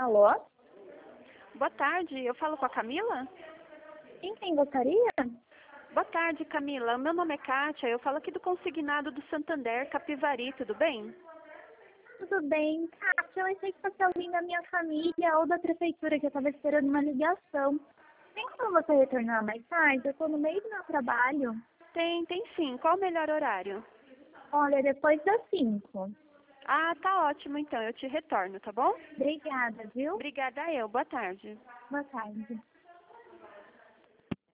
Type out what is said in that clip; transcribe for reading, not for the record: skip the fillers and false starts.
Alô? Boa tarde, eu falo com a Camila? Quem gostaria? Boa tarde, Camila. Meu nome é Kátia, eu falo aqui do consignado do Santander Capivari, tudo bem? Tudo bem? Kátia, eu achei que fosse alguém da minha família ou da prefeitura que eu estava esperando uma ligação. Tem como você retornar mais tarde? Eu estou no meio do meu trabalho. Tem sim. Qual o melhor horário? Olha, depois das 5. Ah, tá ótimo então, eu te retorno, tá bom? Obrigada, viu? Obrigada eu, boa tarde. Boa tarde.